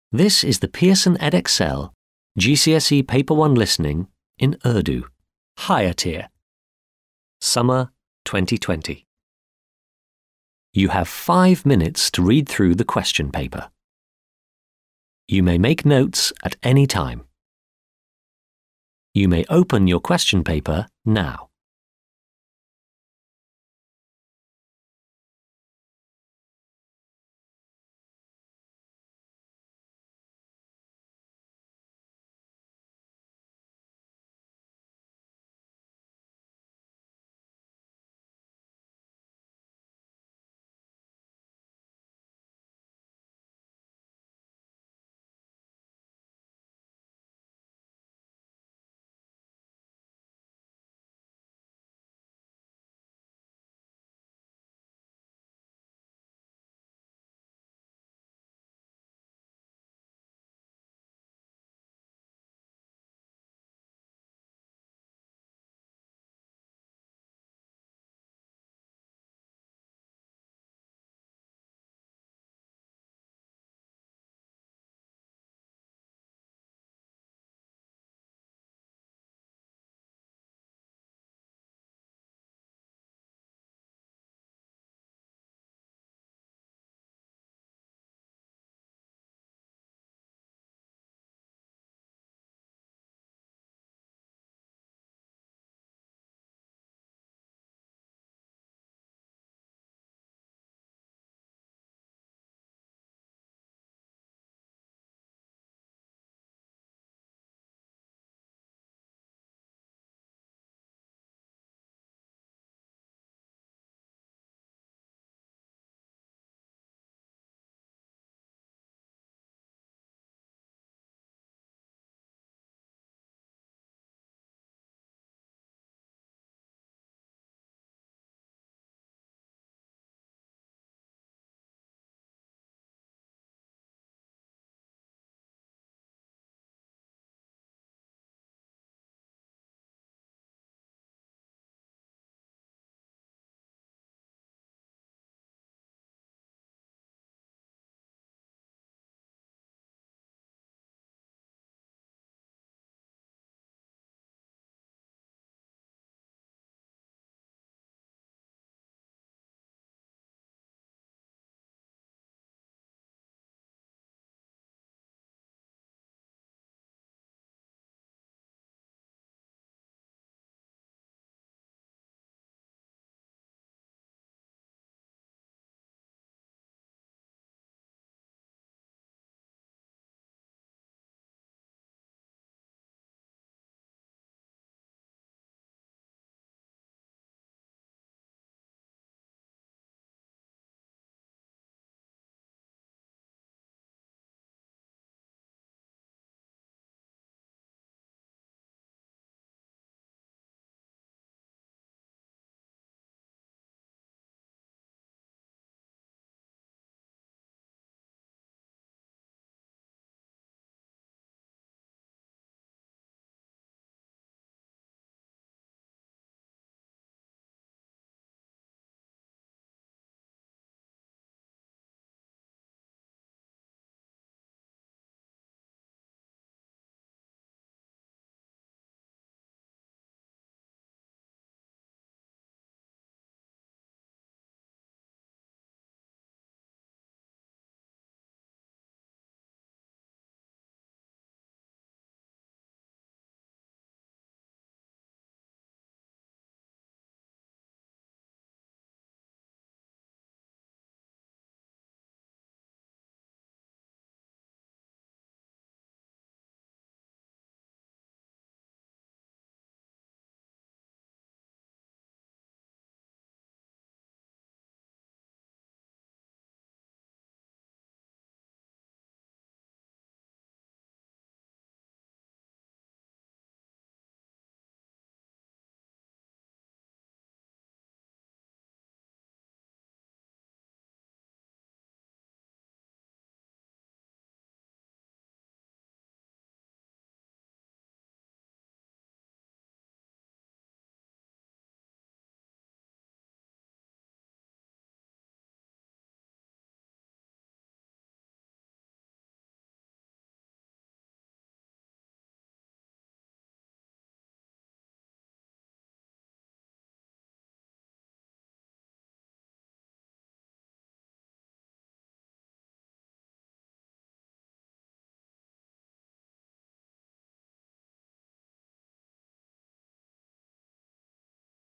This is the Pearson Edexcel GCSE Paper 1 Listening in Urdu, Higher Tier. Summer 2020. You have 5 minutes to read through the question paper. You may make notes at any time. You may open your question paper now.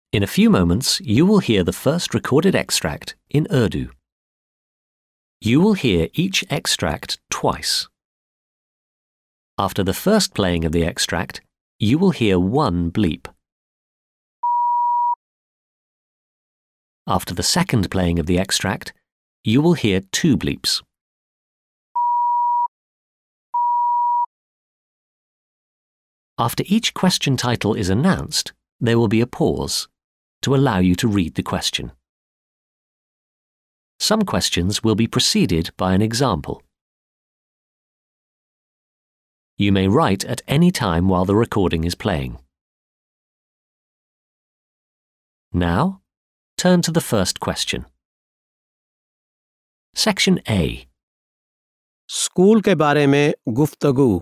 In a few moments, you will hear the first recorded extract in Urdu. You will hear each extract twice. After the first playing of the extract, you will hear one bleep. After the second playing of the extract, you will hear two bleeps. After each question title is announced, there will be a pause to allow you to read the question. Some questions will be preceded by an example. You may write at any time while the recording is playing. Now, turn to the first question. Section A. School के बारे में गुफ्तगू.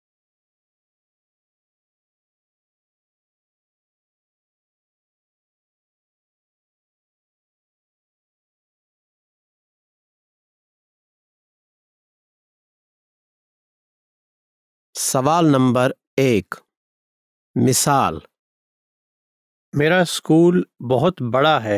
सवाल number 1. मिसाल. मेरा school बहुत बड़ा है.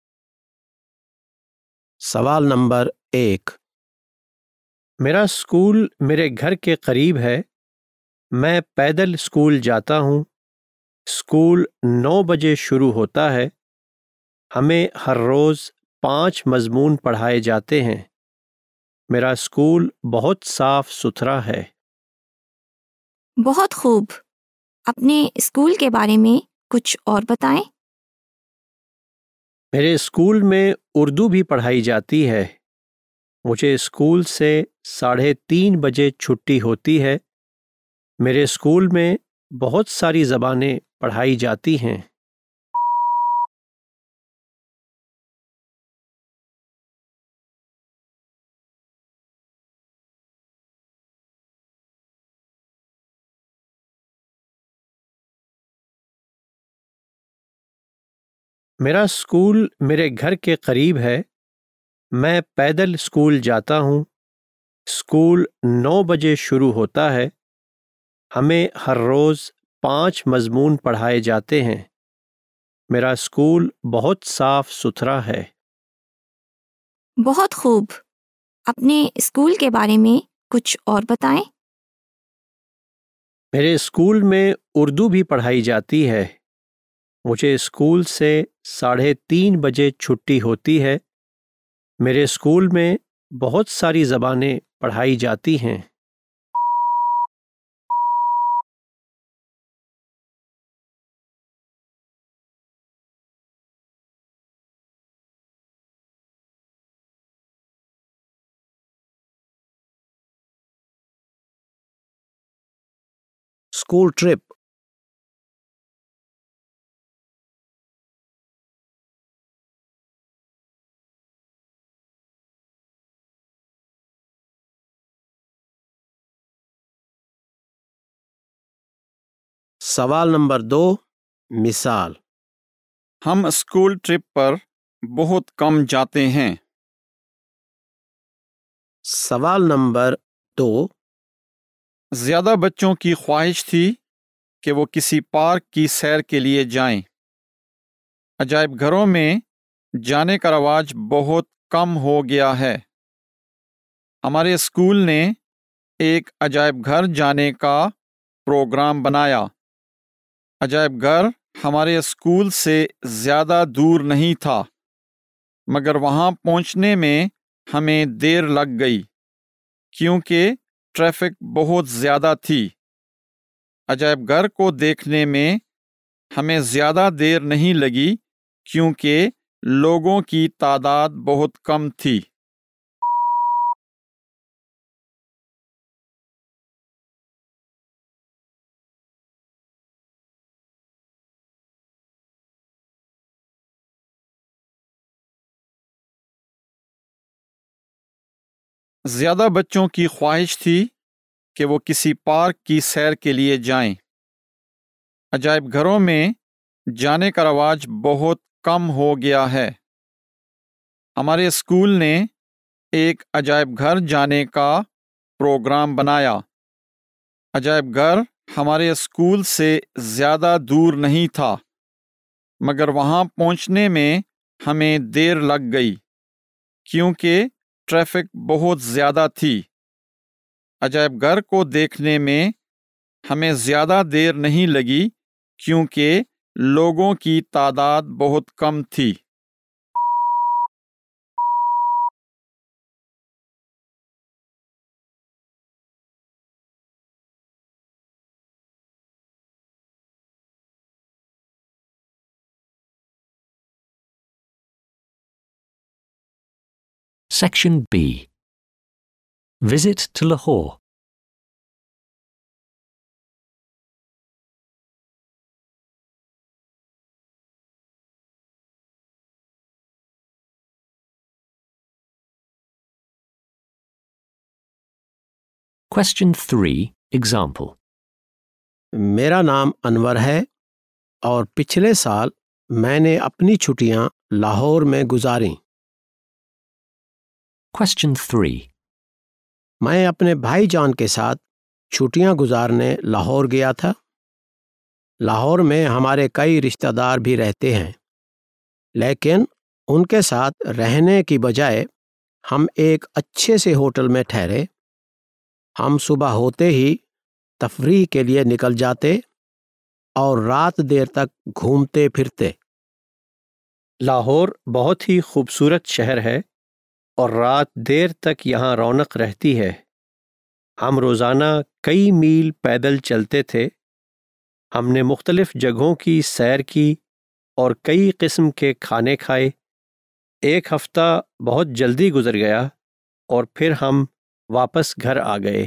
सवाल नंबर 1. मेरा स्कूल मेरे घर के करीब है. मैं पैदल स्कूल जाता हूँ. स्कूल 9 बजे शुरू होता है. हमें हर रोज़ 5 मज़मून पढ़ाए जाते हैं. मेरा स्कूल बहुत साफ सुथरा है. बहुत खूब. अपने स्कूल के बारे में कुछ और बताएं. मेरे स्कूल में उर्दू भी पढ़ाई जाती है. मुझे स्कूल से 3:30 बजे छुट्टी होती है. मेरे स्कूल में बहुत सारी ज़बानें पढ़ाई जाती हैं. मेरा स्कूल मेरे घर के करीब है. मैं पैदल स्कूल जाता हूँ. स्कूल 9 बजे शुरू होता है. हमें हर रोज़ 5 मज़मून पढ़ाए जाते हैं. मेरा स्कूल बहुत साफ सुथरा है. बहुत खूब. अपने स्कूल के बारे में कुछ और बताएं. मेरे स्कूल में उर्दू भी पढ़ाई जाती है. मुझे स्कूल से 3:30 बजे छुट्टी होती है. मेरे स्कूल में बहुत सारी ज़बानें पढ़ाई जाती हैं. School trip. सवाल नंबर 2. मिसाल. हम स्कूल ट्रिप पर बहुत कम जाते हैं. सवाल नंबर 2. ज़्यादा बच्चों की ख्वाहिश थी कि वो किसी पार्क की सैर के लिए जाएं. अजायब घरों में जाने का रवाज बहुत कम हो गया है. हमारे स्कूल ने एक अजायब घर जाने का प्रोग्राम बनाया. अजायब घर हमारे स्कूल से ज़्यादा दूर नहीं था, मगर वहाँ पहुँचने में हमें देर लग गई क्योंकि ट्रैफिक बहुत ज़्यादा थी. अजायब घर को देखने में हमें ज़्यादा देर नहीं लगी क्योंकि लोगों की तादाद बहुत कम थी. ज़्यादा बच्चों की ख्वाहिश थी कि वो किसी पार्क की सैर के लिए जाएं. अजायब घरों में जाने का रवाज बहुत कम हो गया है. हमारे स्कूल ने एक अजायब घर जाने का प्रोग्राम बनाया. अजायब घर हमारे स्कूल से ज़्यादा दूर नहीं था, مگر وہاں پہنچنے میں ہمیں دیر لگ گئی کیونکہ ٹریفک بہت زیادہ تھی۔ عجائب گھر کو دیکھنے میں ہمیں زیادہ دیر نہیں لگی کیونکہ لوگوں کی تعداد بہت کم تھی۔ Section B. Visit to Lahore. Question 3. Example. میرا نام انور ہے اور پچھلے سال میں نے اپنی چھٹیاں لاہور میں گزاریں۔ Question 3. میں اپنے بھائی جان کے ساتھ چھٹیاں گزارنے لاہور گیا تھا۔ لاہور میں ہمارے کئی رشتہ دار بھی رہتے ہیں، لیکن ان کے ساتھ رہنے کی بجائے ہم ایک اچھے سے ہوٹل میں ٹھہرے۔ ہم صبح ہوتے ہی تفریح کے لیے نکل جاتے اور رات دیر تک گھومتے پھرتے۔ لاہور بہت ہی خوبصورت شہر ہے اور رات دیر تک یہاں رونق رہتی ہے۔ ہم روزانہ کئی میل پیدل چلتے تھے۔ ہم نے مختلف جگہوں کی سیر کی اور کئی قسم کے کھانے کھائے۔ ایک ہفتہ بہت جلدی گزر گیا اور پھر ہم واپس گھر آ گئے۔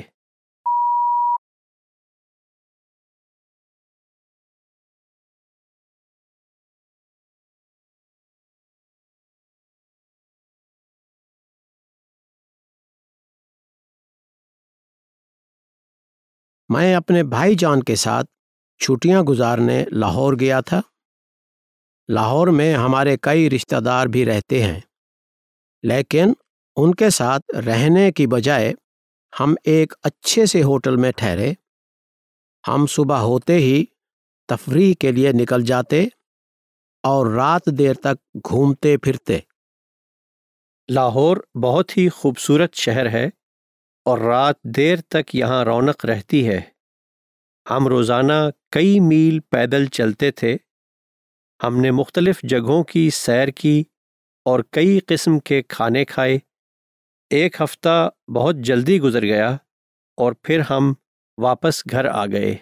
میں اپنے بھائی جان کے ساتھ چھٹیاں گزارنے لاہور گیا تھا۔ لاہور میں ہمارے کئی رشتہ دار بھی رہتے ہیں، لیکن ان کے ساتھ رہنے کی بجائے ہم ایک اچھے سے ہوٹل میں ٹھہرے۔ ہم صبح ہوتے ہی تفریح کے لیے نکل جاتے اور رات دیر تک گھومتے پھرتے۔ لاہور بہت ہی خوبصورت شہر ہے اور رات دیر تک یہاں رونق رہتی ہے۔ ہم روزانہ کئی میل پیدل چلتے تھے۔ ہم نے مختلف جگہوں کی سیر کی اور کئی قسم کے کھانے کھائے۔ ایک ہفتہ بہت جلدی گزر گیا اور پھر ہم واپس گھر آ گئے۔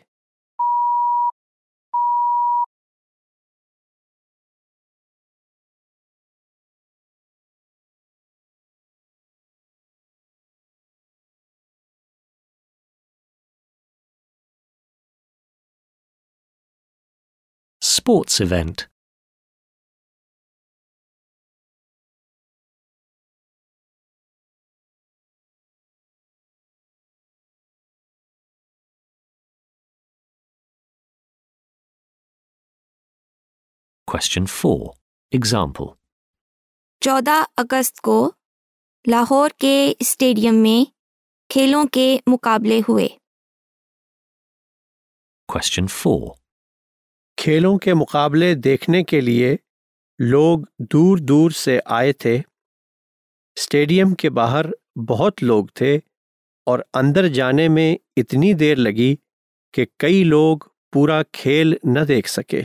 Sports event. Question 4. Example. 14 اگست کو لاہور کے اسٹیڈیم میں کھیلوں کے مقابلے ہوئے۔ Question 4. کھیلوں کے مقابلے دیکھنے کے لیے لوگ دور دور سے آئے تھے۔ اسٹیڈیم کے باہر بہت لوگ تھے اور اندر جانے میں اتنی دیر لگی کہ کئی لوگ پورا کھیل نہ دیکھ سکے۔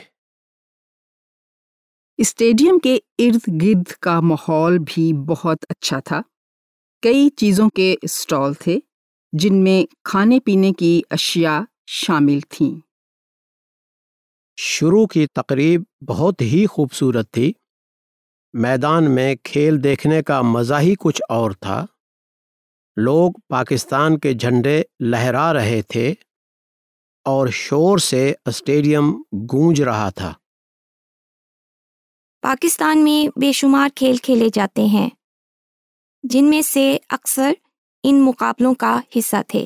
اسٹیڈیم کے ارد گرد کا ماحول بھی بہت اچھا تھا۔ کئی چیزوں کے اسٹال تھے جن میں کھانے پینے کی اشیاء شامل تھیں۔ شروع کی تقریب بہت ہی خوبصورت تھی۔ میدان میں کھیل دیکھنے کا مزہ ہی کچھ اور تھا۔ لوگ پاکستان کے جھنڈے لہرا رہے تھے اور شور سے اسٹیڈیم گونج رہا تھا۔ پاکستان میں بے شمار کھیل کھیلے جاتے ہیں، جن میں سے اکثر ان مقابلوں کا حصہ تھے۔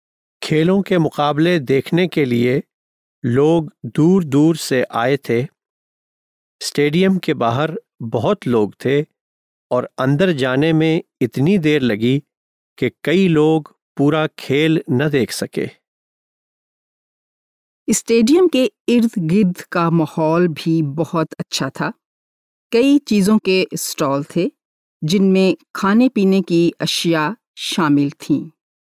کھیلوں کے مقابلے دیکھنے کے لیے لوگ دور دور سے آئے تھے۔ اسٹیڈیم کے باہر بہت لوگ تھے اور اندر جانے میں اتنی دیر لگی کہ کئی لوگ پورا کھیل نہ دیکھ سکے۔ اسٹیڈیم کے ارد گرد کا ماحول بھی بہت اچھا تھا۔ کئی چیزوں کے اسٹال تھے جن میں کھانے پینے کی اشیاء شامل تھیں۔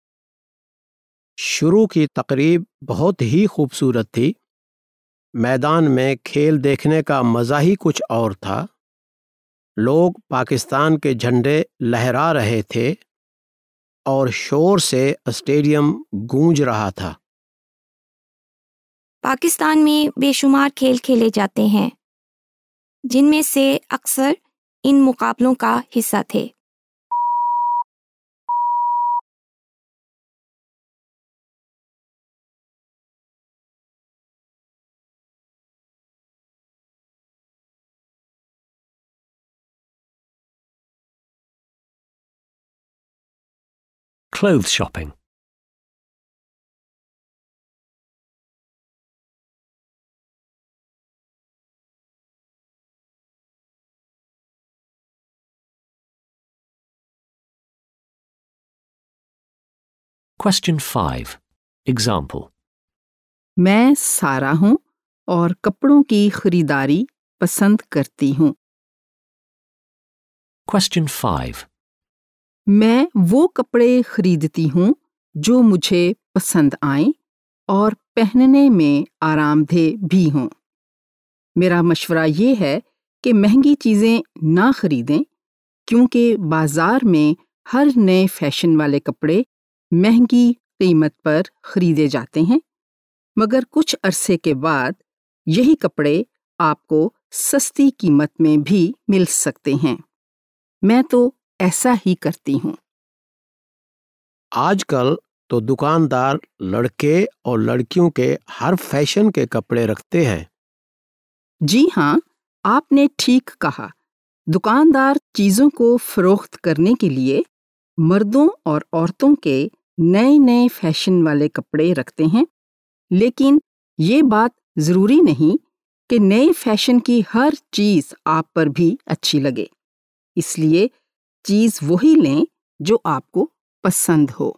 شروع کی تقریب بہت ہی خوبصورت تھی۔ میدان میں کھیل دیکھنے کا مزہ ہی کچھ اور تھا۔ لوگ پاکستان کے جھنڈے لہرا رہے تھے اور شور سے اسٹیڈیم گونج رہا تھا۔ پاکستان میں بے شمار کھیل کھیلے جاتے ہیں جن میں سے اکثر ان مقابلوں کا حصہ تھے۔ Clothes shopping. Question 5. Example. میں سارا ہوں اور کپڑوں کی خریداری پسند کرتی ہوں۔ Question 5. میں وہ کپڑے خریدتی ہوں جو مجھے پسند آئیں اور پہننے میں آرام دہ بھی ہوں۔ میرا مشورہ یہ ہے کہ مہنگی چیزیں نہ خریدیں کیونکہ بازار میں ہر نئے فیشن والے کپڑے مہنگی قیمت پر خریدے جاتے ہیں، مگر کچھ عرصے کے بعد یہی کپڑے آپ کو سستی قیمت میں بھی مل سکتے ہیں۔ میں تو ایسا ہی کرتی ہوں۔ آج کل تو دکاندار لڑکے اور لڑکیوں کے ہر فیشن کے کپڑے رکھتے ہیں۔ جی ہاں، آپ نے ٹھیک کہا۔ دکاندار چیزوں کو فروخت کرنے کے لیے مردوں اور عورتوں کے نئے نئے فیشن والے کپڑے رکھتے ہیں، لیکن یہ بات ضروری نہیں کہ نئے فیشن کی ہر چیز آپ پر بھی اچھی لگے۔ اس لیے چیز وہی لیں جو آپ کو پسند ہو۔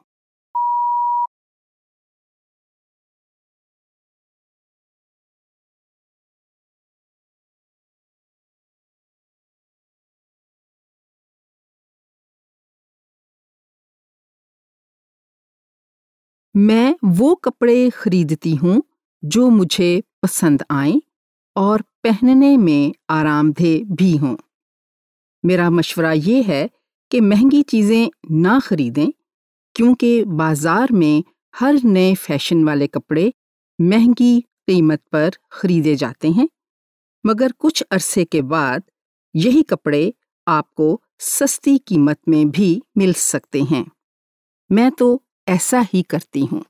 میں وہ کپڑے خریدتی ہوں جو مجھے پسند آئیں اور پہننے میں آرام دہ بھی ہوں۔ میرا مشورہ یہ ہے کہ مہنگی چیزیں نہ خریدیں کیونکہ بازار میں ہر نئے فیشن والے کپڑے مہنگی قیمت پر خریدے جاتے ہیں، مگر کچھ عرصے کے بعد یہی کپڑے آپ کو سستی قیمت میں بھی مل سکتے ہیں۔ میں تو ایسا ہی کرتی ہوں۔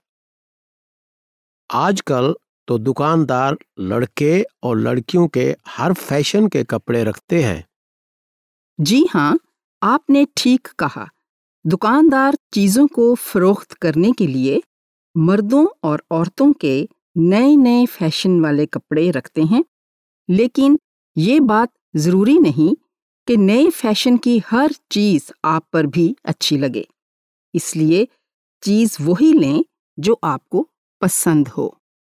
آج کل تو دکاندار لڑکے اور لڑکیوں کے ہر فیشن کے کپڑے رکھتے ہیں۔ جی ہاں، آپ نے ٹھیک کہا۔ دکاندار چیزوں کو فروخت کرنے کے لیے مردوں اور عورتوں کے نئے نئے فیشن والے کپڑے رکھتے ہیں، لیکن یہ بات ضروری نہیں کہ نئے فیشن کی ہر چیز آپ پر بھی اچھی لگے۔ اس لیے چیز وہی لیں جو آپ کو پسند ہو۔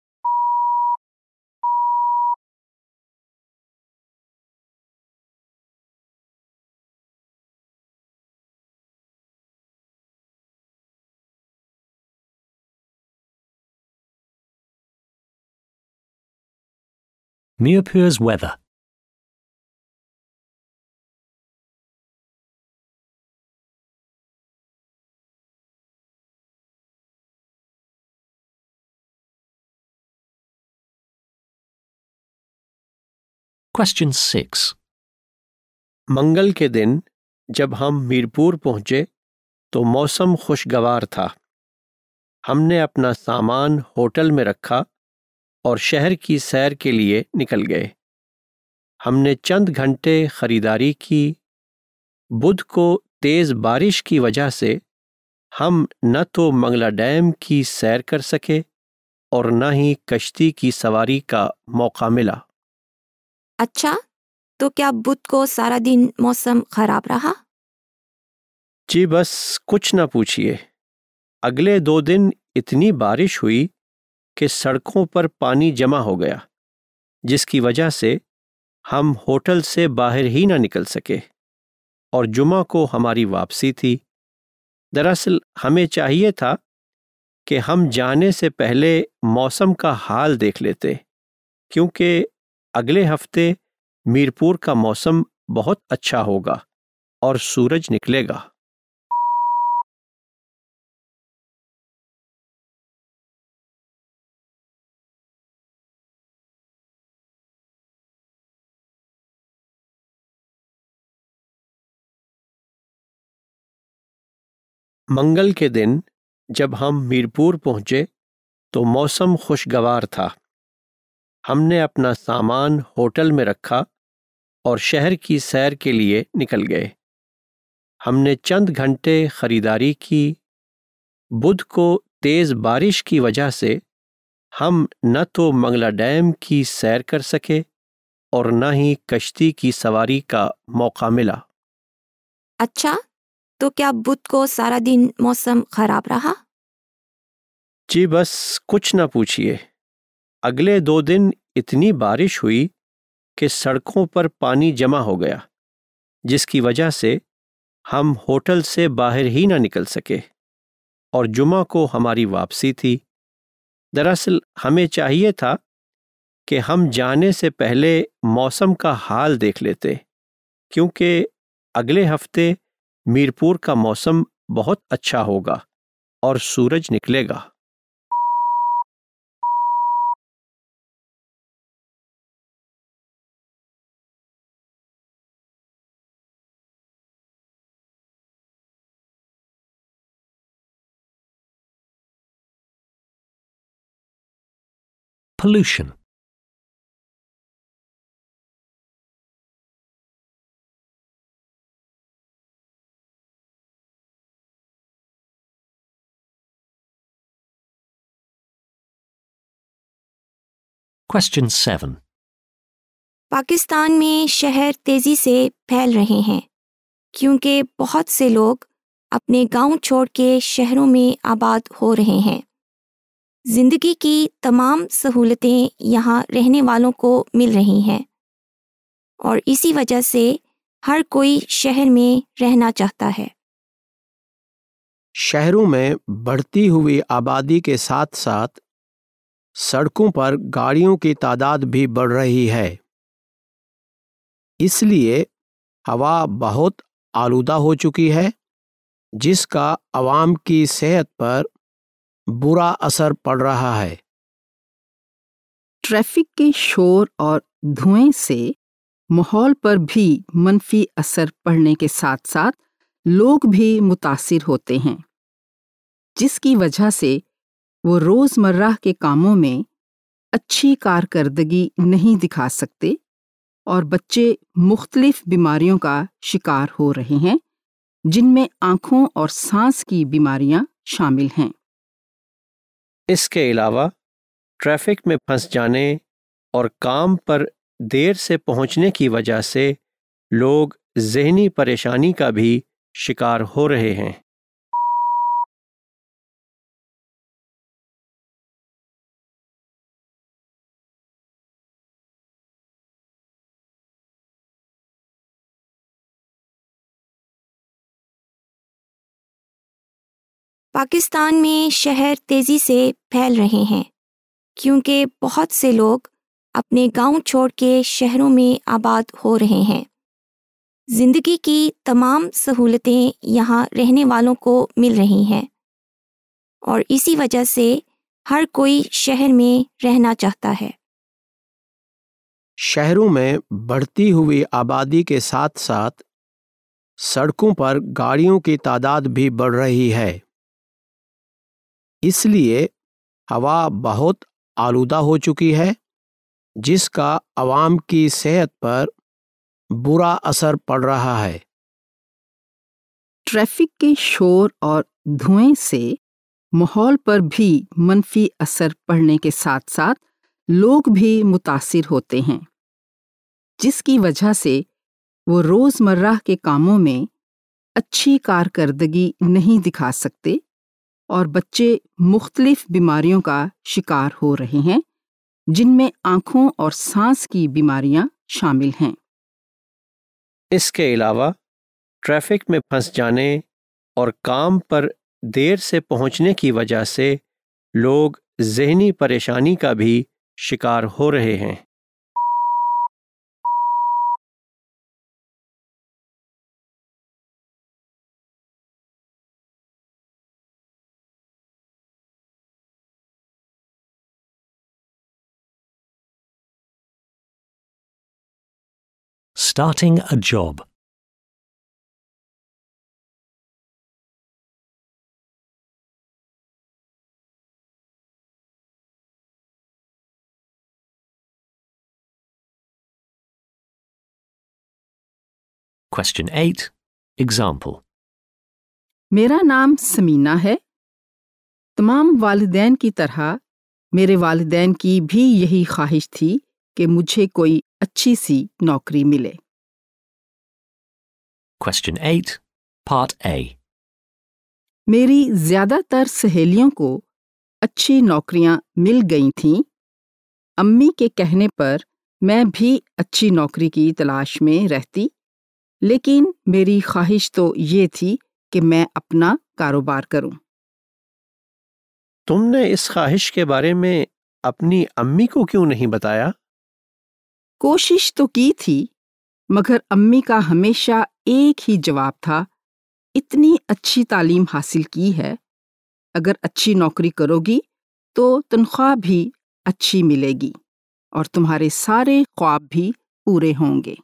Mirpur's weather. Question 6. منگل کے دن جب ہم میرپور پہنچے تو موسم خوشگوار تھا۔ ہم نے اپنا سامان ہوٹل میں رکھا اور شہر کی سیر کے لیے نکل گئے۔ ہم نے چند گھنٹے خریداری کی۔ بدھ کو تیز بارش کی وجہ سے ہم نہ تو منگلا ڈیم کی سیر کر سکے اور نہ ہی کشتی کی سواری کا موقع ملا۔ اچھا، تو کیا بدھ کو سارا دن موسم خراب رہا؟ جی بس کچھ نہ پوچھیے، اگلے 2 دن اتنی بارش ہوئی کہ سڑکوں پر پانی جمع ہو گیا، جس کی وجہ سے ہم ہوٹل سے باہر ہی نہ نکل سکے، اور جمعہ کو ہماری واپسی تھی۔ دراصل ہمیں چاہیے تھا کہ ہم جانے سے پہلے موسم کا حال دیکھ لیتے، کیونکہ اگلے ہفتے میرپور کا موسم بہت اچھا ہوگا اور سورج نکلے گا۔ منگل کے دن جب ہم میرپور پہنچے تو موسم خوشگوار تھا۔ ہم نے اپنا سامان ہوٹل میں رکھا اور شہر کی سیر کے لیے نکل گئے۔ ہم نے چند گھنٹے خریداری کی۔ بدھ کو تیز بارش کی وجہ سے ہم نہ تو منگلا ڈیم کی سیر کر سکے اور نہ ہی کشتی کی سواری کا موقع ملا۔ اچھا، تو کیا بدھ کو سارا دن موسم خراب رہا؟ جی بس کچھ نہ پوچھیے، اگلے 2 دن اتنی بارش ہوئی کہ سڑکوں پر پانی جمع ہو گیا، جس کی وجہ سے ہم ہوٹل سے باہر ہی نہ نکل سکے، اور جمعہ کو ہماری واپسی تھی۔ دراصل ہمیں چاہیے تھا کہ ہم جانے سے پہلے موسم کا حال دیکھ لیتے، کیونکہ اگلے ہفتے میرپور کا موسم بہت اچھا ہوگا اور سورج نکلے گا۔ Pollution. Question 7. پاکستان میں شہر تیزی سے پھیل رہے ہیں کیونکہ بہت سے لوگ اپنے گاؤں چھوڑ کے شہروں میں آباد ہو رہے ہیں۔ زندگی کی تمام سہولتیں یہاں رہنے والوں کو مل رہی ہیں، اور اسی وجہ سے ہر کوئی شہر میں رہنا چاہتا ہے۔ شہروں میں بڑھتی ہوئی آبادی کے ساتھ ساتھ سڑکوں پر گاڑیوں کی تعداد بھی بڑھ رہی ہے، اس لیے ہوا بہت آلودہ ہو چکی ہے، جس کا عوام کی صحت پر برا اثر پڑ رہا ہے۔ ٹریفک کے شور اور دھوئیں سے ماحول پر بھی منفی اثر پڑنے کے ساتھ ساتھ لوگ بھی متاثر ہوتے ہیں، جس کی وجہ سے وہ روزمرہ کے کاموں میں اچھی کارکردگی نہیں دکھا سکتے، اور بچے مختلف بیماریوں کا شکار ہو رہے ہیں، جن میں آنکھوں اور سانس کی بیماریاں شامل ہیں۔ اس کے علاوہ ٹریفک میں پھنس جانے اور کام پر دیر سے پہنچنے کی وجہ سے لوگ ذہنی پریشانی کا بھی شکار ہو رہے ہیں۔ پاکستان میں شہر تیزی سے پھیل رہے ہیں کیونکہ بہت سے لوگ اپنے گاؤں چھوڑ کے شہروں میں آباد ہو رہے ہیں۔ زندگی کی تمام سہولتیں یہاں رہنے والوں کو مل رہی ہیں، اور اسی وجہ سے ہر کوئی شہر میں رہنا چاہتا ہے۔ شہروں میں بڑھتی ہوئی آبادی کے ساتھ ساتھ سڑکوں پر گاڑیوں کی تعداد بھی بڑھ رہی ہے، اس لیے ہوا بہت آلودہ ہو چکی ہے، جس کا عوام کی صحت پر برا اثر پڑ رہا ہے۔ ٹریفک کے شور اور دھوئیں سے ماحول پر بھی منفی اثر پڑنے کے ساتھ ساتھ لوگ بھی متاثر ہوتے ہیں، جس کی وجہ سے وہ روزمرہ کے کاموں میں اچھی کارکردگی نہیں دکھا سکتے اور بچے مختلف بیماریوں کا شکار ہو رہے ہیں، جن میں آنکھوں اور سانس کی بیماریاں شامل ہیں۔ اس کے علاوہ ٹریفک میں پھنس جانے اور کام پر دیر سے پہنچنے کی وجہ سے لوگ ذہنی پریشانی کا بھی شکار ہو رہے ہیں۔ Starting a job. Question 8. Example. میرا نام سمینہ ہے۔ تمام والدین کی طرح میرے والدین کی بھی یہی خواہش تھی کہ مجھے کوئی اچھی سی نوکری ملے۔ Question 8. Part A. میری زیادہ تر سہیلیوں کو اچھی نوکریاں مل گئی تھیں۔ امی کے کہنے پر میں بھی اچھی نوکری کی تلاش میں رہتی، لیکن میری خواہش تو یہ تھی کہ میں اپنا کاروبار کروں۔ تم نے اس خواہش کے بارے میں اپنی امی کو کیوں نہیں بتایا؟ کوشش تو کی تھی، مگر امی کا ہمیشہ ایک ہی جواب تھا، اتنی اچھی تعلیم حاصل کی ہے، اگر اچھی نوکری کرو گی تو تنخواہ بھی اچھی ملے گی اور تمہارے سارے خواب بھی پورے ہوں گے۔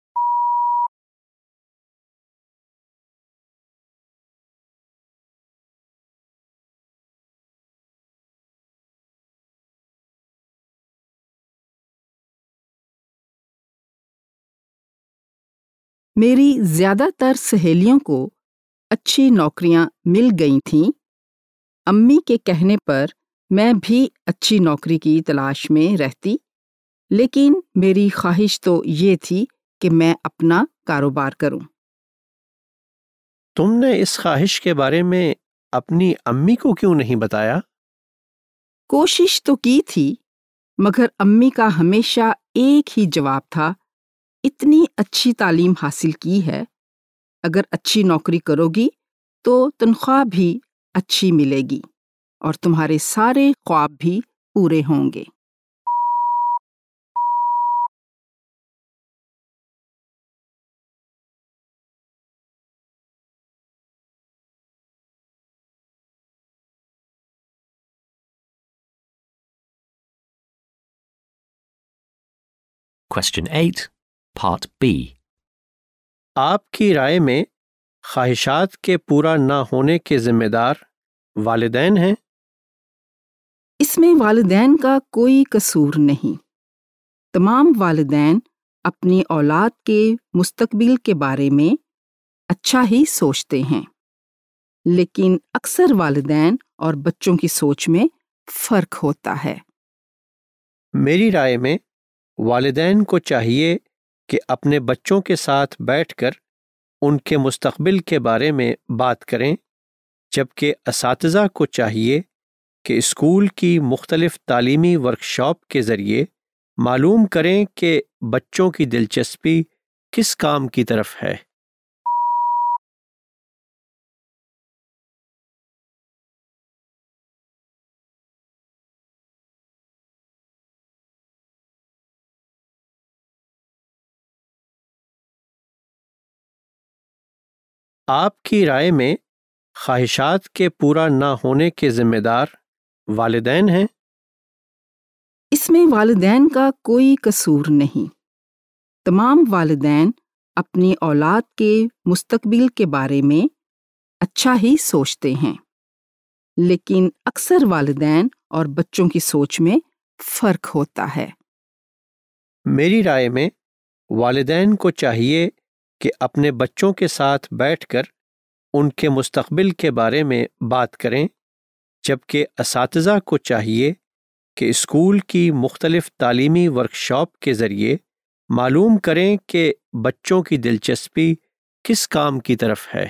میری زیادہ تر سہیلیوں کو اچھی نوکریاں مل گئی تھیں۔ امی کے کہنے پر میں بھی اچھی نوکری کی تلاش میں رہتی، لیکن میری خواہش تو یہ تھی کہ میں اپنا کاروبار کروں۔ تم نے اس خواہش کے بارے میں اپنی امی کو کیوں نہیں بتایا؟ کوشش تو کی تھی، مگر امی کا ہمیشہ ایک ہی جواب تھا، اتنی اچھی تعلیم حاصل کی ہے، اگر اچھی نوکری کرو گی تو تنخواہ بھی اچھی ملے گی اور تمہارے سارے خواب بھی پورے ہوں گے۔ Question 8. Part B. آپ کی رائے میں خواہشات کے پورا نہ ہونے کے ذمہ دار والدین ہیں؟ اس میں والدین کا کوئی قصور نہیں۔ تمام والدین اپنی اولاد کے مستقبل کے بارے میں اچھا ہی سوچتے ہیں، لیکن اکثر والدین اور بچوں کی سوچ میں فرق ہوتا ہے۔ میری رائے میں والدین کو چاہیے کہ اپنے بچوں کے ساتھ بیٹھ کر ان کے مستقبل کے بارے میں بات کریں، جبکہ اساتذہ کو چاہیے کہ اسکول کی مختلف تعلیمی ورکشاپ کے ذریعے معلوم کریں کہ بچوں کی دلچسپی کس کام کی طرف ہے۔ آپ کی رائے میں خواہشات کے پورا نہ ہونے کے ذمہ دار والدین ہیں؟ اس میں والدین کا کوئی قصور نہیں۔ تمام والدین اپنی اولاد کے مستقبل کے بارے میں اچھا ہی سوچتے ہیں، لیکن اکثر والدین اور بچوں کی سوچ میں فرق ہوتا ہے۔ میری رائے میں والدین کو چاہیے کہ اپنے بچوں کے ساتھ بیٹھ کر ان کے مستقبل کے بارے میں بات کریں، جبکہ اساتذہ کو چاہیے کہ اسکول کی مختلف تعلیمی ورکشاپ کے ذریعے معلوم کریں کہ بچوں کی دلچسپی کس کام کی طرف ہے۔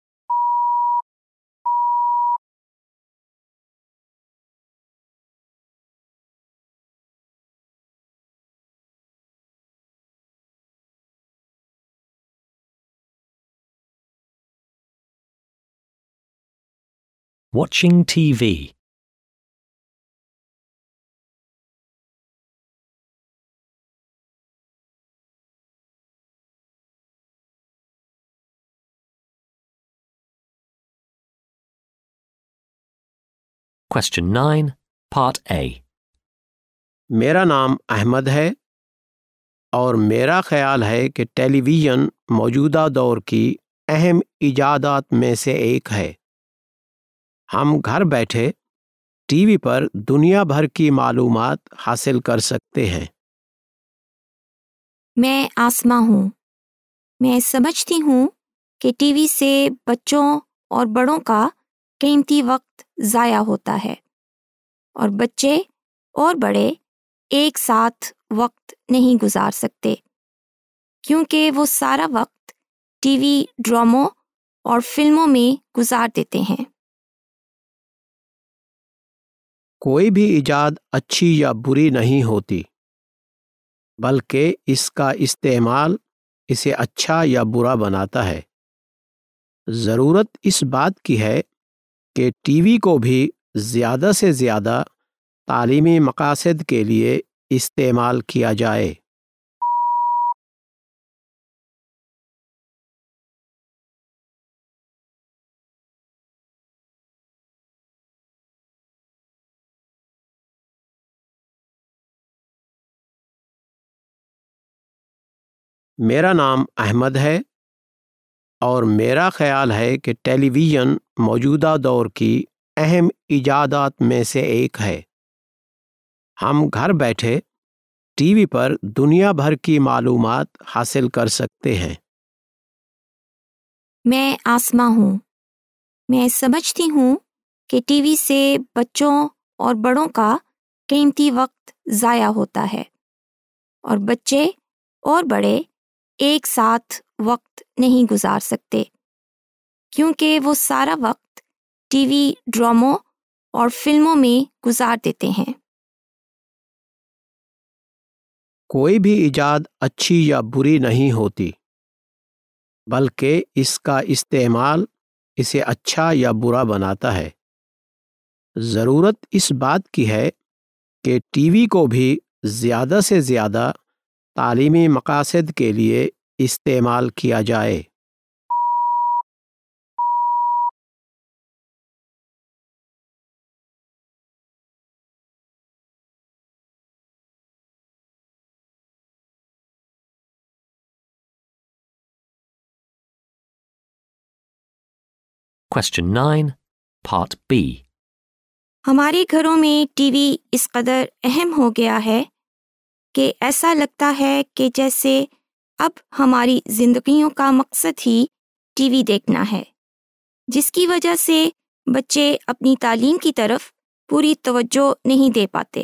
Watching TV. Question 9, Part A. میرا نام احمد ہے اور میرا خیال ہے کہ ٹیلی ویژن موجودہ دور کی اہم ایجادات میں سے ایک ہے۔ ہم گھر بیٹھے ٹی وی پر دنیا بھر کی معلومات حاصل کر سکتے ہیں۔ میں آسما ہوں۔ میں سمجھتی ہوں کہ ٹی وی سے بچوں اور بڑوں کا قیمتی وقت ضائع ہوتا ہے اور بچے اور بڑے ایک ساتھ وقت نہیں گزار سکتے کیونکہ وہ سارا وقت ٹی وی ڈراموں اور فلموں میں گزار دیتے ہیں۔ کوئی بھی ایجاد اچھی یا بری نہیں ہوتی، بلکہ اس کا استعمال اسے اچھا یا برا بناتا ہے۔ ضرورت اس بات کی ہے کہ ٹی وی کو بھی زیادہ سے زیادہ تعلیمی مقاصد کے لیے استعمال کیا جائے۔ میرا نام احمد ہے اور میرا خیال ہے کہ ٹیلی ویژن موجودہ دور کی اہم ایجادات میں سے ایک ہے۔ ہم گھر بیٹھے ٹی وی پر دنیا بھر کی معلومات حاصل کر سکتے ہیں۔ میں آسما ہوں۔ میں سمجھتی ہوں کہ ٹی وی سے بچوں اور بڑوں کا قیمتی وقت ضائع ہوتا ہے اور بچے اور بڑے ایک ساتھ وقت نہیں گزار سکتے کیونکہ وہ سارا وقت ٹی وی ڈراموں اور فلموں میں گزار دیتے ہیں۔ کوئی بھی ایجاد اچھی یا بری نہیں ہوتی، بلکہ اس کا استعمال اسے اچھا یا برا بناتا ہے۔ ضرورت اس بات کی ہے کہ ٹی وی کو بھی زیادہ سے زیادہ تعلیمی مقاصد کے لیے استعمال کیا جائے۔ Question 9, Part B. ہمارے گھروں میں ٹی وی اس قدر اہم ہو گیا ہے کہ ایسا لگتا ہے کہ جیسے اب ہماری زندگیوں کا مقصد ہی ٹی وی دیکھنا ہے، جس کی وجہ سے بچے اپنی تعلیم کی طرف پوری توجہ نہیں دے پاتے۔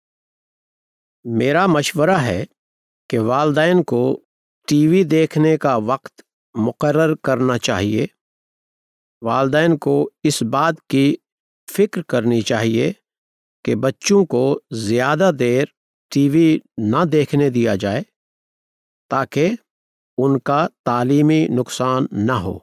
میرا مشورہ ہے کہ والدین کو ٹی وی دیکھنے کا وقت مقرر کرنا چاہیے۔ والدین کو اس بات کی فکر کرنی چاہیے کہ بچوں کو زیادہ دیر ٹی وی نہ دیکھنے دیا جائے تاکہ ان کا تعلیمی نقصان نہ ہو۔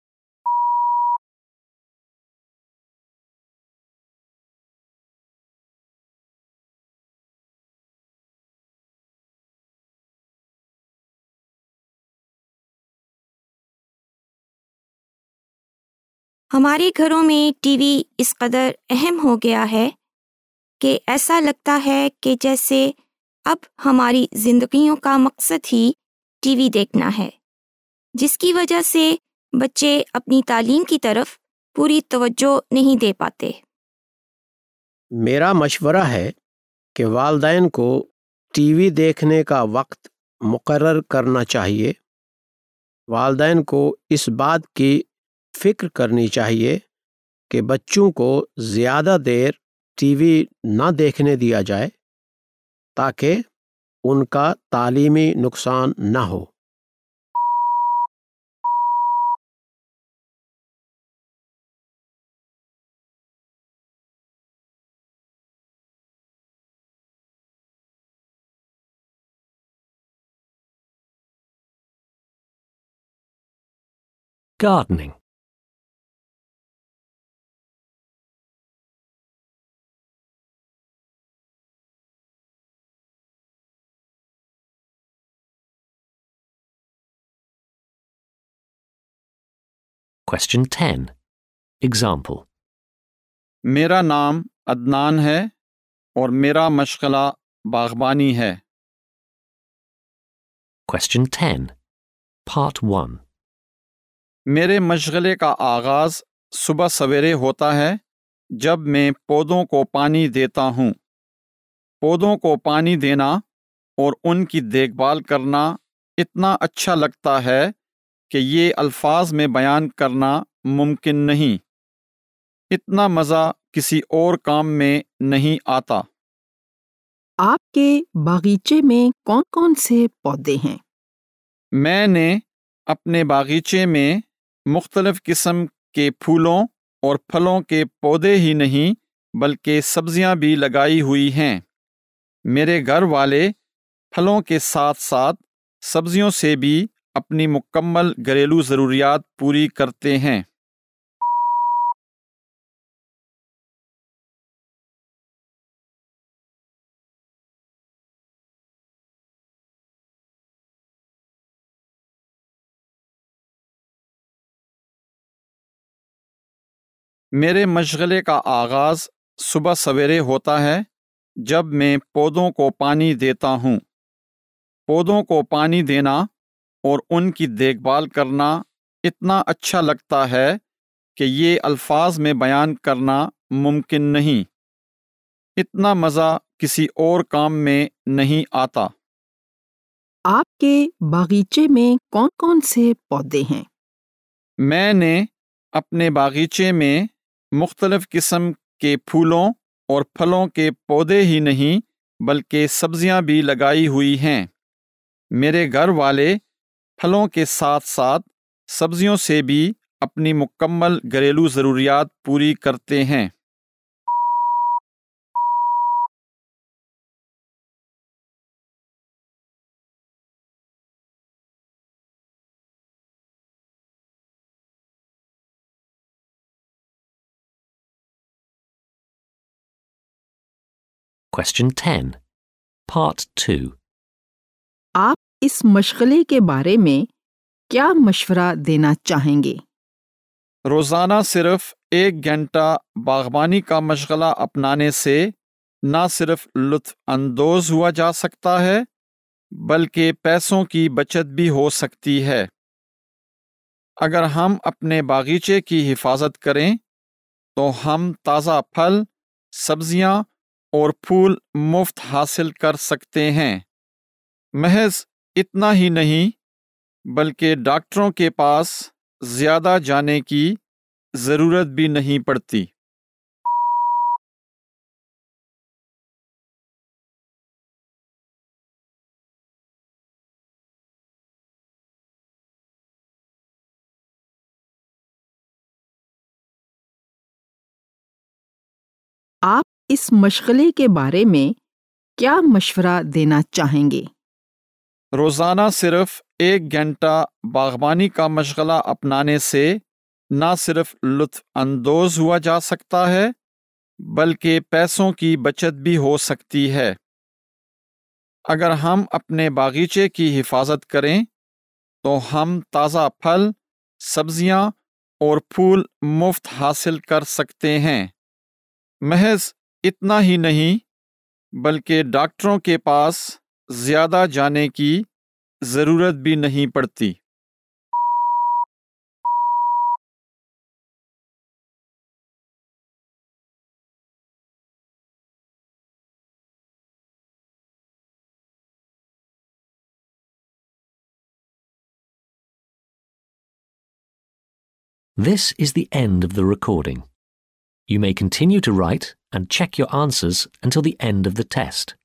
ہمارے گھروں میں ٹی وی اس قدر اہم ہو گیا ہے کہ ایسا لگتا ہے کہ جیسے اب ہماری زندگیوں کا مقصد ہی ٹی وی دیکھنا ہے، جس کی وجہ سے بچے اپنی تعلیم کی طرف پوری توجہ نہیں دے پاتے۔ میرا مشورہ ہے کہ والدین کو ٹی وی دیکھنے کا وقت مقرر کرنا چاہیے۔ والدین کو اس بات کی فکر کرنی چاہیے کہ بچوں کو زیادہ دیر ٹی وی نہ دیکھنے دیا جائے تاکہ ان کا تعلیمی نقصان نہ ہو۔ Gardening. Question 10. Example. میرا نام عدنان ہے اور میرا مشغلہ باغبانی ہے۔ Question 10. Part 1. میرے مشغلے کا آغاز صبح سویرے ہوتا ہے جب میں پودوں کو پانی دیتا ہوں۔ پودوں کو پانی دینا اور ان کی دیکھ بھال کرنا اتنا اچھا لگتا ہے کہ یہ الفاظ میں بیان کرنا ممکن نہیں۔ اتنا مزہ کسی اور کام میں نہیں آتا۔ آپ کے باغیچے میں کون کون سے پودے ہیں؟ میں نے اپنے باغیچے میں مختلف قسم کے پھولوں اور پھلوں کے پودے ہی نہیں بلکہ سبزیاں بھی لگائی ہوئی ہیں۔ میرے گھر والے پھلوں کے ساتھ ساتھ سبزیوں سے بھی اپنی مکمل گھریلو ضروریات پوری کرتے ہیں۔ میرے مشغلے کا آغاز صبح سویرے ہوتا ہے جب میں پودوں کو پانی دیتا ہوں۔ پودوں کو پانی دینا اور ان کی دیکھ بھال کرنا اتنا اچھا لگتا ہے کہ یہ الفاظ میں بیان کرنا ممکن نہیں۔ اتنا مزہ کسی اور کام میں نہیں آتا۔ آپ کے باغیچے میں کون کون سے پودے ہیں؟ میں نے اپنے باغیچے میں مختلف قسم کے پھولوں اور پھلوں کے پودے ہی نہیں بلکہ سبزیاں بھی لگائی ہوئی ہیں۔ میرے گھر والے پھلوں کے ساتھ ساتھ سبزیوں سے بھی اپنی مکمل گھریلو ضروریات پوری کرتے ہیں۔ Question 10. Part 2. آپ اس مشغلے کے بارے میں کیا مشورہ دینا چاہیں گے؟ روزانہ صرف 1 گھنٹہ باغبانی کا مشغلہ اپنانے سے نہ صرف لطف اندوز ہوا جا سکتا ہے بلکہ پیسوں کی بچت بھی ہو سکتی ہے۔ اگر ہم اپنے باغیچے کی حفاظت کریں تو ہم تازہ پھل، سبزیاں اور پھول مفت حاصل کر سکتے ہیں۔ محض اتنا ہی نہیں بلکہ ڈاکٹروں کے پاس زیادہ جانے کی ضرورت بھی نہیں پڑتی۔ آپ اس مشغلے کے بارے میں کیا مشورہ دینا چاہیں گے؟ روزانہ صرف 1 گھنٹہ باغبانی کا مشغلہ اپنانے سے نہ صرف لطف اندوز ہوا جا سکتا ہے بلکہ پیسوں کی بچت بھی ہو سکتی ہے۔ اگر ہم اپنے باغیچے کی حفاظت کریں تو ہم تازہ پھل، سبزیاں اور پھول مفت حاصل کر سکتے ہیں۔ محض اتنا ہی نہیں بلکہ ڈاکٹروں کے پاس زیادہ جانے کی ضرورت بھی نہیں پڑتی۔ This is the end of the recording. You may continue to write and check your answers until the end of the test.